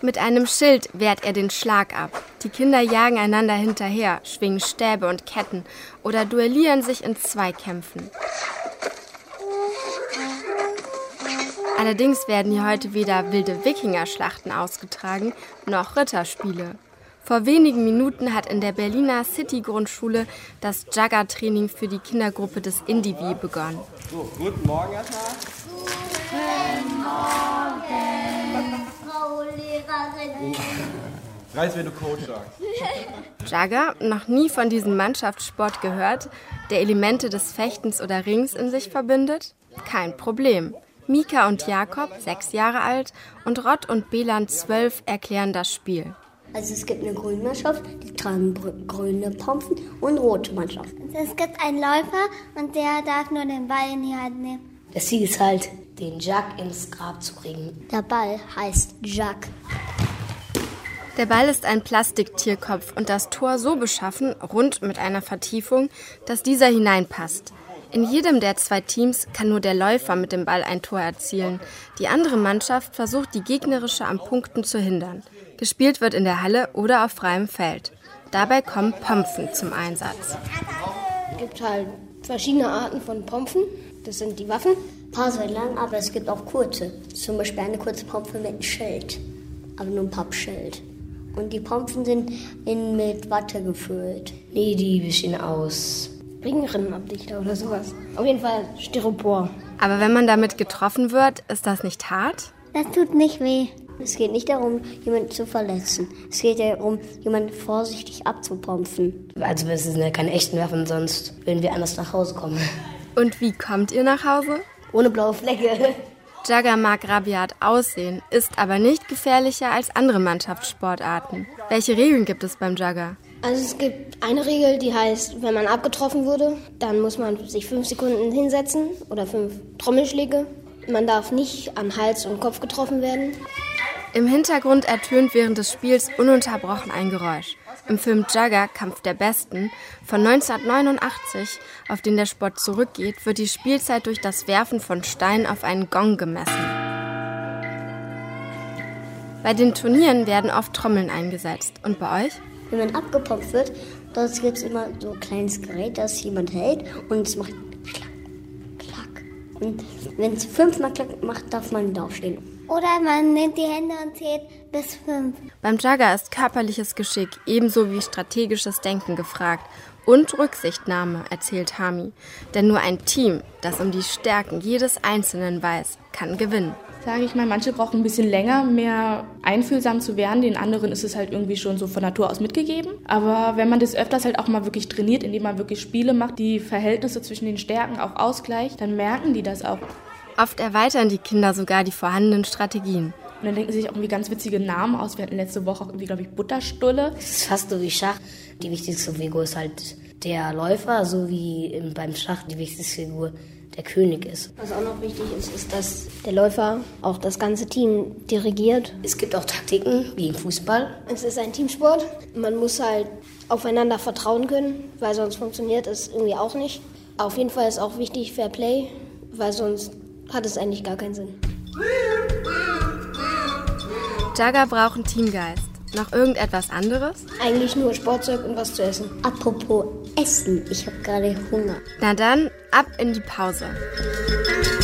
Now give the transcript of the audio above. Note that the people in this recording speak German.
Mit einem Schild wehrt er den Schlag ab. Die Kinder jagen einander hinterher, schwingen Stäbe und Ketten oder duellieren sich in Zweikämpfen. Allerdings werden hier heute weder wilde Wikingerschlachten ausgetragen, noch Ritterspiele. Vor wenigen Minuten hat in der Berliner City-Grundschule das Jugger-Training für die Kindergruppe des Indivi begonnen. So, guten Morgen erstmal. Guten Morgen, Frau Lehrerin. Reiß, wenn du Coach sagst. Jugger, noch nie von diesem Mannschaftssport gehört, der Elemente des Fechtens oder Rings in sich verbindet? Kein Problem. Mika und Jakob, 6 Jahre alt, und Rott und Belan, 12, erklären das Spiel. Also es gibt eine grüne Mannschaft, die tragen grüne Pompen, und rote Mannschaft. Es gibt einen Läufer und der darf nur den Ball in die Hand nehmen. Das Ziel ist halt, den Jug ins Grab zu bringen. Der Ball heißt Jug. Der Ball ist ein Plastiktierkopf und das Tor so beschaffen, rund mit einer Vertiefung, dass dieser hineinpasst. In jedem der 2 Teams kann nur der Läufer mit dem Ball ein Tor erzielen. Die andere Mannschaft versucht, die gegnerische am Punkten zu hindern. Gespielt wird in der Halle oder auf freiem Feld. Dabei kommen Pompen zum Einsatz. Es gibt halt verschiedene Arten von Pompen. Das sind die Waffen. Ein paar sind lang, aber es gibt auch kurze. Zum Beispiel eine kurze Pompe mit einem Schild. Aber nur ein Pappschild. Und die Pompen sind mit Watte gefüllt. Nee, die bestehen aus Ringrinnenabdichter oder sowas. Auf jeden Fall Styropor. Aber wenn man damit getroffen wird, ist das nicht hart? Das tut nicht weh. Es geht nicht darum, jemanden zu verletzen. Es geht darum, jemanden vorsichtig abzupompen. Also es sind ja keine echten Waffen, sonst würden wir anders nach Hause kommen. Und wie kommt ihr nach Hause? Ohne blaue Flecke. Jugger mag rabiat aussehen, ist aber nicht gefährlicher als andere Mannschaftssportarten. Welche Regeln gibt es beim Jugger? Also es gibt eine Regel, die heißt, wenn man abgetroffen wurde, dann muss man sich 5 Sekunden hinsetzen oder 5 Trommelschläge. Man darf nicht an Hals und Kopf getroffen werden. Im Hintergrund ertönt während des Spiels ununterbrochen ein Geräusch. Im Film Jugger, Kampf der Besten von 1989, auf den der Sport zurückgeht, wird die Spielzeit durch das Werfen von Steinen auf einen Gong gemessen. Bei den Turnieren werden oft Trommeln eingesetzt. Und bei euch? Wenn man abgepumpt wird, dort gibt es immer so ein kleines Gerät, das jemand hält und es macht klack, klack. Und wenn es 5-mal klack macht, darf man wieder aufstehen. Oder man nimmt die Hände und zählt bis 5. Beim Jugger ist körperliches Geschick ebenso wie strategisches Denken gefragt. Und Rücksichtnahme, erzählt Hami. Denn nur ein Team, das um die Stärken jedes Einzelnen weiß, kann gewinnen. Sage ich mal, manche brauchen ein bisschen länger, mehr einfühlsam zu werden. Den anderen ist es halt irgendwie schon so von Natur aus mitgegeben. Aber wenn man das öfters halt auch mal wirklich trainiert, indem man wirklich Spiele macht, die Verhältnisse zwischen den Stärken auch ausgleicht, dann merken die das auch. Oft erweitern die Kinder sogar die vorhandenen Strategien. Und dann denken sie sich auch irgendwie ganz witzige Namen aus. Wir hatten letzte Woche auch irgendwie, glaube ich, Butterstulle. Es ist fast so wie Schach. Die wichtigste Figur ist halt der Läufer, so wie beim Schach die wichtigste Figur der König ist. Was auch noch wichtig ist, ist, dass der Läufer auch das ganze Team dirigiert. Es gibt auch Taktiken, wie im Fußball. Es ist ein Teamsport. Man muss halt aufeinander vertrauen können, weil sonst funktioniert es irgendwie auch nicht. Auf jeden Fall ist auch wichtig Fair Play, weil sonst hat es eigentlich gar keinen Sinn. Jugger brauchen Teamgeist. Noch irgendetwas anderes? Eigentlich nur Sportzeug und was zu essen. Apropos Essen, ich habe gerade Hunger. Na dann, ab in die Pause.